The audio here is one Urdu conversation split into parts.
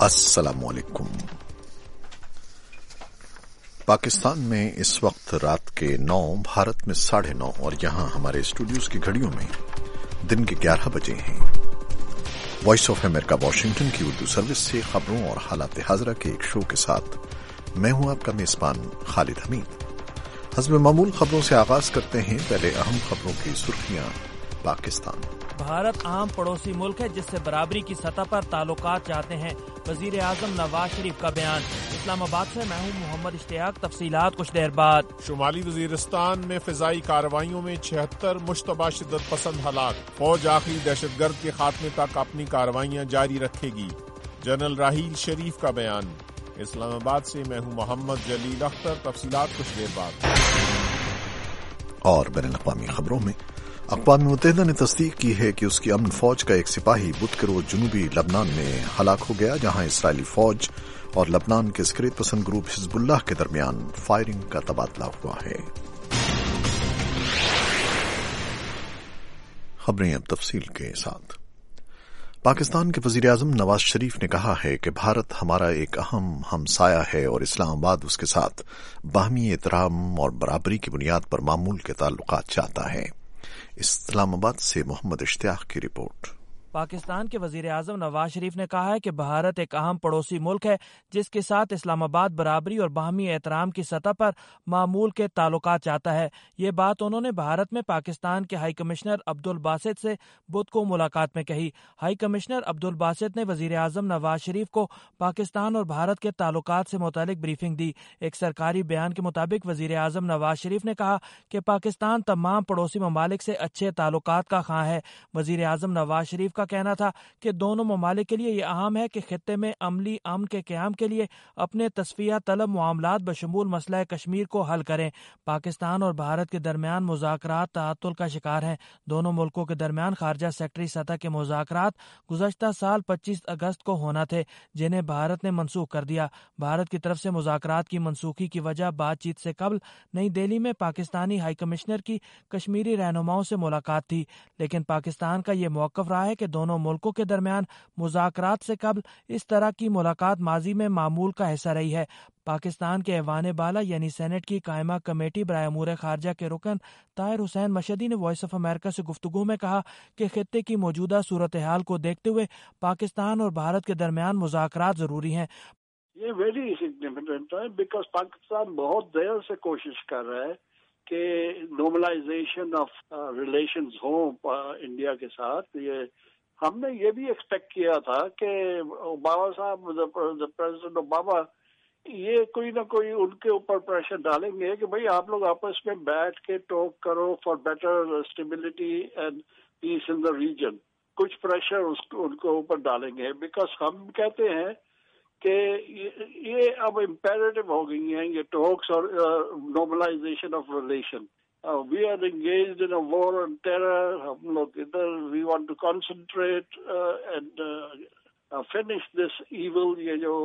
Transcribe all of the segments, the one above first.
अस्सलाम वालेकुम। पाकिस्तान में इस वक्त रात के 9, भारत में 9:30 और यहां हमारे स्टूडियोज की घड़ियों में दिन के 11 बजे हैं। वॉइस ऑफ अमेरिका वाशिंगटन की उर्दू सर्विस से खबरों और हालात हाजरा के एक शो के साथ मैं हूं आपका मेजबान खालिद हमीद। हस्ब मामूल खबरों से आगाज करते हैं। पहले अहम खबरों की सुर्खियां। पाकिस्तान भारत अहम पड़ोसी मुल्क है जिससे बराबरी की सतह पर ताल्लुकात चाहते हैं। वजीर आजम नवाज शरीफ का बयान। इस्लामाबाद से मैं हूं मोहम्मद इश्तियाक। तफसीलात कुछ देर बाद। शुमाली वजीरिस्तान में फिजाई कार्रवाइयों में 76 मुश्तबा शिद्दत पसंद हलाक। फौज आखिरी दहशतगर्द के खात्मे तक अपनी कार्रवाइयां जारी रखेगी। जनरल राहील शरीफ का बयान। इस्लामाबाद से मैं हूं मोहम्मद जलील अख्तर। तफसीलात कुछ देर बाद। और बैनुल-अक़वामी खबरों में अक़वाम मुत्तहिदा ने तस्दीक की है कि उसकी अमन फौज का एक सिपाही बुध के रोज जनूबी लबनान में हलाक हो गया, जहां इसराइली फौज और लबनान के इस्करीत पसंद ग्रुप हिजबुल्लाह के दरमियान फायरिंग का तबादला हुआ है। खबरें अब तफसील के साथ। पाकिस्तान के वजीर आजम नवाज शरीफ ने कहा है कि भारत हमारा एक अहम हमसाया है और इस्लामाबाद उसके साथ बाहमी एहतराम और बराबरी की बुनियाद पर मामूल के ताल्लुकात चाहता है। इस्लामाबाद से मोहम्मद इश्तियाक की रिपोर्ट। पाकिस्तान के वजीर आजम नवाज शरीफ ने कहा है कि भारत एक अहम पड़ोसी मुल्क है जिसके साथ इस्लामाबाद बराबरी और बाहमी एहतराम की सतह पर मामूल के ताल्लुकात चाहता है। ये बात उन्होंने भारत में पाकिस्तान के हाई कमिश्नर अब्दुल बासित से बुध को मुलाकात में कही। हाई कमिश्नर अब्दुल बासित ने वजीर आजम नवाज शरीफ को पाकिस्तान और भारत के ताल्लुकात से मुतालिक ब्रीफिंग दी। एक सरकारी बयान के मुताबिक वजीर आजम नवाज शरीफ ने कहा कि पाकिस्तान तमाम पड़ोसी ममालिक से अच्छे ताल्लुकात का खां है। वजीर आजम नवाज शरीफ का कहना था कि दोनों ममालिक के लिए यह अहम है कि खित्ते में अमली अमन के क़याम के लिए अपने तस्फिया तलब मामलात बशमूल मसला कश्मीर को हल करें। पाकिस्तान और भारत के दरमियान मुज़ाकरात ताअत्तुल का शिकार हैं। दोनों मुल्कों के दरमियान खारजा सेक्रेटरी सतह के मुज़ाकरात गुज़श्ता साल 25 अगस्त को होना थे, जिन्हें भारत ने मनसूख कर दिया। भारत की तरफ से मुज़ाकरात की मनसूखी की वजह बातचीत से कबल नई दिल्ली में पाकिस्तानी हाई कमिश्नर की कश्मीरी रहनुमाओं से मुलाकात थी, लेकिन पाकिस्तान का यह मौक़िफ़ रहा है कि दोनों मुल्कों के दरमियान मुज़ाकरात से कबल इस तरह की मुलाकात माजी में मामूल का हिस्सा रही है। पाकिस्तान के ऐवान बाला यानी सेनेट की कायमा कमेटी बराए अमूर खारजा के रुकन ताहिर हुसैन मशहदी ने वॉइस ऑफ अमेरिका से गुफ्तगू में कहा कि खित्ते की मौजूदा सूरत हाल को देखते हुए पाकिस्तान और भारत के दरमियान मुज़ाकरात जरूरी हैं। ये वेरी सिग्निफिकेंट है बिकॉज पाकिस्तान बहुत देर से कोशिश कर रहा है कि नॉर्मलाइजेशन ऑफ रिलेशंस हो इंडिया के साथ। ये हमने ये भी एक्सपेक्ट किया था कि ओबामा साहब, प्रेसिडेंट ओबामा, ये कोई ना कोई उनके ऊपर प्रेशर डालेंगे कि भाई आप लोग आपस में बैठ के टॉक करो for better stability and peace in the region. कुछ प्रेशर उनको ऊपर डालेंगे बिकॉज हम कहते हैं कि ये अब इम्पेरेटिव हो गई हैं ये टॉक्स और normalization of relation. We are engaged in a war on terror. हम लोग इधर we want to concentrate and finish this evil, ये जो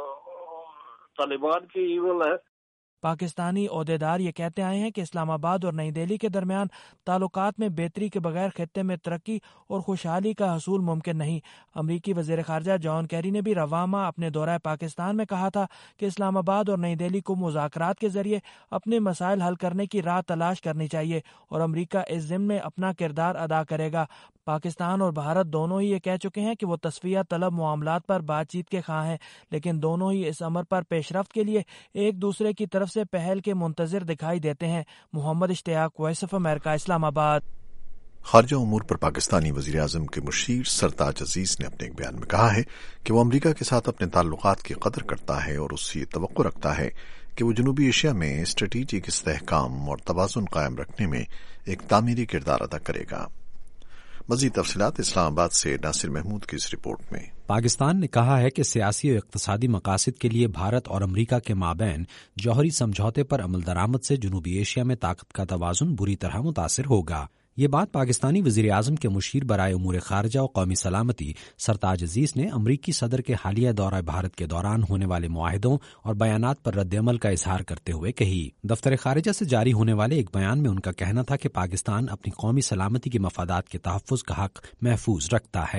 तालिबान की evil है। पाकिस्तानी ओहदेदार ये कहते आए हैं कि इस्लामाबाद और नई दिल्ली के दरमियान ताल्लुकात में बेहतरी के बगैर खित्ते में तरक्की और खुशहाली का हसूल मुमकिन नहीं। अमरीकी वज़ीर ख़ारजा जॉन कैरी ने भी रवां माह अपने दौरा पाकिस्तान में कहा था कि इस्लामाबाद और नई दिल्ली को मुज़ाकरात के जरिए अपने मसाइल हल करने की राह तलाश करनी चाहिए और अमरीका इस ज़िम्न में अपना किरदार अदा करेगा। पाकिस्तान और भारत दोनों ही ये कह चुके हैं कि वो तस्फिया तलब मामलात पर बातचीत के खां हैं, लेकिन दोनों ही इस अमर पर पेशरफ्त के लिए एक दूसरे की तरफ से पहल के मुंतज़िर दिखाई देते हैं। Mohammad Ishtiaq, Voice of America, Islamabad. खारजा उमूर पर पाकिस्तानी वज़ीर आज़म के मुशीर सरताज अजीज ने अपने एक बयान में कहा है कि वो अमरीका के साथ अपने ताल्लुकात की कदर करता है और उससे तवक्को रखता है कि वो जनूबी एशिया में स्ट्रेटेजिक इस्तेहकाम और तवाज़ुन कायम रखने में एक तामीरी किरदार अदा करेगा। मज़ीद तफसीलात इस्लामाबाद से नासिर महमूद की इस रिपोर्ट में। पाकिस्तान ने कहा है कि सियासी और इक़्तिसादी मकासद के लिए भारत और अमरीका के माबैन जौहरी समझौते पर अमल दरामद से जनूबी एशिया में ताकत का तवाज़ुन बुरी तरह मुतासिर होगा। ये बात पाकिस्तानी वज़ीर आज़म के मुशीर बराए उमूर खारजा और कौमी सलामती सरताज अजीज ने अमरीकी सदर के हालिया दौरा भारत के दौरान होने वाले मुआहिदों और बयानात पर रद्द-ए-अमल का इजहार करते हुए कही। दफ्तर खारिजा से जारी होने वाले एक बयान में उनका कहना था कि पाकिस्तान अपनी कौमी सलामती के मफादात के तहफ़्फ़ुज़ का हक महफूज रखता है।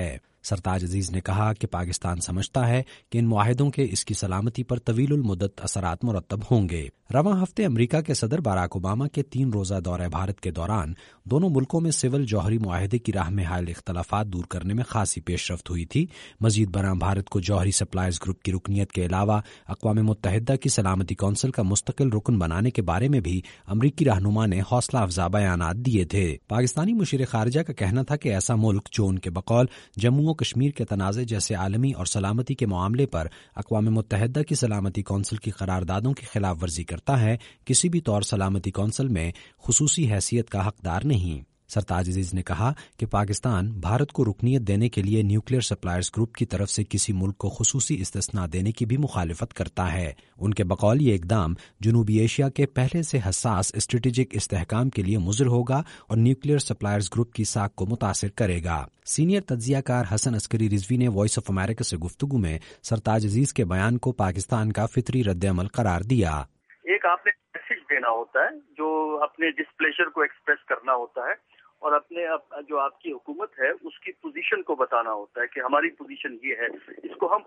سرتاج عزیز نے کہا کہ پاکستان سمجھتا ہے کہ ان معاہدوں کے اس کی سلامتی پر طویل المدت اثرات مرتب ہوں گے۔ رواں ہفتے امریکہ کے صدر باراک اوباما کے 3 روزہ دورہ بھارت کے دوران دونوں ملکوں میں سول جوہری معاہدے کی راہ میں حائل اختلافات دور کرنے میں خاصی پیش رفت ہوئی تھی۔ مزید برآں بھارت کو جوہری سپلائرز گروپ کی رکنیت کے علاوہ اقوام متحدہ کی سلامتی کونسل کا مستقل رکن بنانے کے بارے میں بھی امریکی رہنما نے حوصلہ افزا بیانات دیے تھے۔ پاکستانی مشیر خارجہ کا کہنا تھا کہ ایسا ملک جو ان کے بقول جموں و کشمیر کے تنازع جیسے عالمی اور سلامتی کے معاملے پر اقوام متحدہ کی سلامتی کونسل کی قراردادوں کی خلاف ورزی کرتا ہے، کسی بھی طور سلامتی کونسل میں خصوصی حیثیت کا حقدار نہیں۔ سرتاج عزیز نے کہا کہ پاکستان بھارت کو رکنیت دینے کے لیے نیوکلیئر سپلائرز گروپ کی طرف سے کسی ملک کو خصوصی استثناء دینے کی بھی مخالفت کرتا ہے۔ ان کے بقول یہ اقدام جنوبی ایشیا کے پہلے سے حساس اسٹریٹجک استحکام کے لیے مضر ہوگا اور نیوکلیئر سپلائرز گروپ کی ساکھ کو متاثر کرے گا۔ سینئر تجزیہ کار حسن عسکری رضوی نے وائس آف امریکہ سے گفتگو میں سرتاج عزیز کے بیان کو پاکستان کا فطری رد عمل قرار دیا۔ ایک آپ نے میسج دینا ہوتا ہے، جو اپنے ڈسپلیجر کو ایکسپریس کرنا ہوتا ہے، اور اپنے جو آپ کی حکومت ہے اس کی پوزیشن کو بتانا ہوتا ہے کہ ہماری پوزیشن یہ ہے۔ اس کو ہم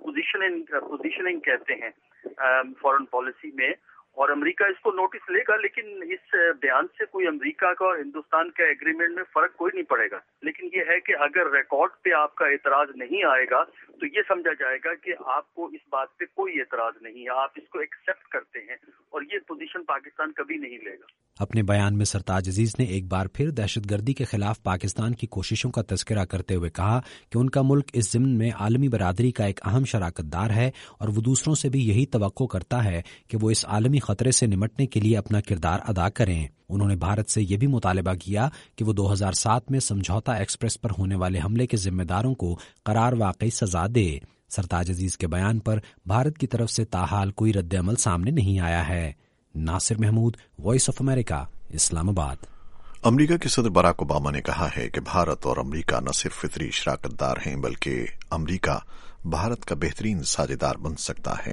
پوزیشننگ کہتے ہیں فارن پالیسی میں، اور امریکہ اس کو نوٹس لے گا، لیکن اس بیان سے کوئی امریکہ کا اور ہندوستان کا ایگریمنٹ میں فرق کوئی نہیں پڑے گا۔ لیکن یہ ہے کہ اگر ریکارڈ پہ آپ کا اعتراض نہیں آئے گا تو یہ سمجھا جائے گا کہ آپ کو اس بات پہ کوئی اعتراض نہیں ہے، آپ اس کو ایکسیپٹ کرتے ہیں، اور یہ پوزیشن پاکستان کبھی نہیں لے گا۔ اپنے بیان میں سرتاج عزیز نے ایک بار پھر دہشت گردی کے خلاف پاکستان کی کوششوں کا تذکرہ کرتے ہوئے کہا کہ ان کا ملک اس ضمن میں عالمی برادری کا ایک اہم شراکت دار ہے، اور وہ دوسروں سے بھی یہی توقع کرتا ہے کہ وہ اس عالمی خطرے سے نمٹنے کے لیے اپنا کردار ادا کریں۔ انہوں نے بھارت سے یہ بھی مطالبہ کیا کہ وہ 2007 میں سمجھوتا ایکسپریس پر ہونے والے حملے کے ذمہ داروں کو قرار واقعی سزا دے۔ سرتاج عزیز کے بیان پر بھارت کی طرف سے تاحال کوئی رد عمل سامنے نہیں آیا ہے۔ Nasir Mahmood, Voice of America, Islamabad. امریکہ کے صدر باراک اوباما نے کہا ہے کہ بھارت اور امریکہ نہ صرف فطری شراکت دار ہیں بلکہ امریکہ بھارت کا بہترین ساجھیدار بن سکتا ہے۔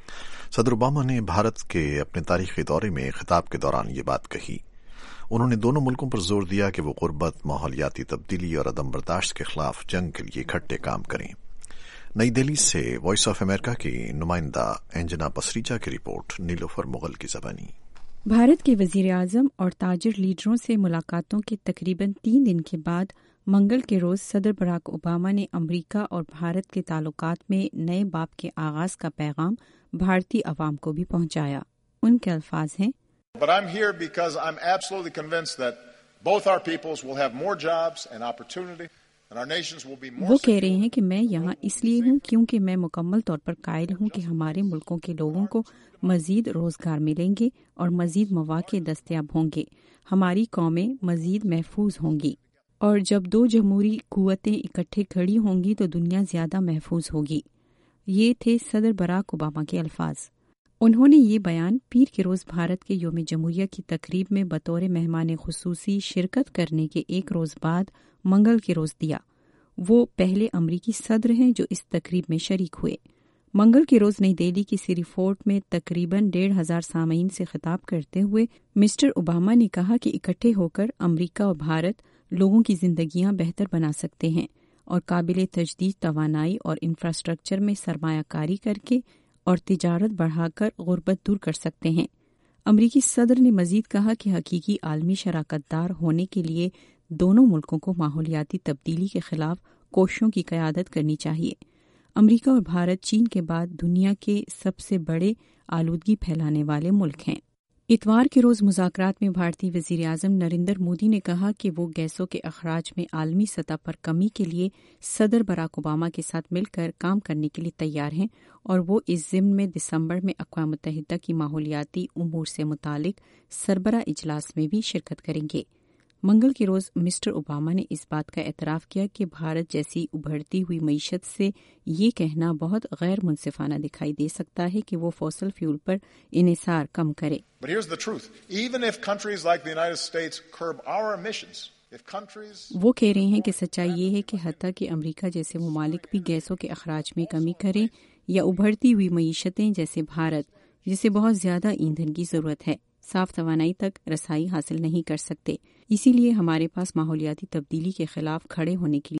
صدر اوباما نے بھارت کے اپنے تاریخی دورے میں خطاب کے دوران یہ بات کہی۔ انہوں نے دونوں ملکوں پر زور دیا کہ وہ غربت، ماحولیاتی تبدیلی اور عدم برداشت کے خلاف جنگ کے لیے اکٹھے کام کریں۔ نئی دہلی سے وائس آف امریکہ کی نمائندہ انجنا پسریچا کی رپورٹ، نیلوفر مغل کی زبانی۔ بھارت کے وزیر اعظم اور تاجر لیڈروں سے ملاقاتوں کے تقریباً 3 دن کے بعد منگل کے روز صدر باراک اوباما نے امریکہ اور بھارت کے تعلقات میں نئے باب کے آغاز کا پیغام بھارتی عوام کو بھی پہنچایا۔ ان کے الفاظ ہیں، But I'm here because I'm absolutely convinced that both our peoples will have more jobs and opportunity and our nations will be more. وہ کہہ رہے ہیں کہ میں یہاں اس لیے ہوں کیونکہ میں مکمل طور پر قائل ہوں کہ ہمارے ملکوں کے لوگوں کو مزید روزگار ملیں گے اور مزید مواقع دستیاب ہوں گے، ہماری قومیں مزید محفوظ ہوں گی، اور جب 2 جمہوری قوتیں اکٹھے کھڑی ہوں گی تو دنیا زیادہ محفوظ ہوگی۔ یہ تھے صدر باراک اوباما کے الفاظ۔ انہوں نے یہ بیان پیر کے روز بھارت کے یوم جمہوریہ کی تقریب میں بطور مہمان خصوصی شرکت کرنے کے 1 روز بعد منگل کے روز دیا۔ وہ پہلے امریکی صدر ہیں جو اس تقریب میں شریک ہوئے۔ منگل کے روز نئی دہلی کی سری فورٹ میں تقریباً 1,500 سامعین سے خطاب کرتے ہوئے مسٹر اوباما نے کہا کہ اکٹھے ہو کر امریکہ اور بھارت لوگوں کی زندگیاں بہتر بنا سکتے ہیں اور قابل تجدید توانائی اور انفراسٹرکچر میں سرمایہ کاری کر کے اور تجارت بڑھا کر غربت دور کر سکتے ہیں۔ امریکی صدر نے مزید کہا کہ حقیقی عالمی شراکت دار ہونے کے لیے دونوں ملکوں کو ماحولیاتی تبدیلی کے خلاف کوششوں کی قیادت کرنی چاہیے۔ امریکہ اور بھارت چین کے بعد دنیا کے سب سے بڑے آلودگی پھیلانے والے ملک ہیں۔ اتوار کے روز مذاکرات میں بھارتی وزیر اعظم نریندر مودی نے کہا کہ وہ گیسوں کے اخراج میں عالمی سطح پر کمی کے لیے صدر باراک اوباما کے ساتھ مل کر کام کرنے کے لیے تیار ہیں، اور وہ اس ضمن میں دسمبر میں اقوام متحدہ کی ماحولیاتی امور سے متعلق سربراہ اجلاس میں بھی شرکت کریں گے۔ منگل کے روز مسٹر اوباما نے اس بات کا اعتراف کیا کہ بھارت جیسی ابھرتی ہوئی معیشت سے یہ کہنا بہت غیر منصفانہ دکھائی دے سکتا ہے کہ وہ فوسل فیول پر انحصار کم کرے۔ وہ کہہ رہے ہیں کہ سچائی یہ ہے کہ حتیٰ کہ امریکہ جیسے ممالک بھی گیسوں کے اخراج میں کمی کریں یا ابھرتی ہوئی معیشتیں جیسے بھارت، جسے بہت زیادہ ایندھن کی ضرورت ہے، صاف توانائی تک رسائی حاصل نہیں کر سکتے۔ اسی لیے ہمارے پاس ماحولیاتی تبدیلی کے خلاف کھڑے ہونے کے لیے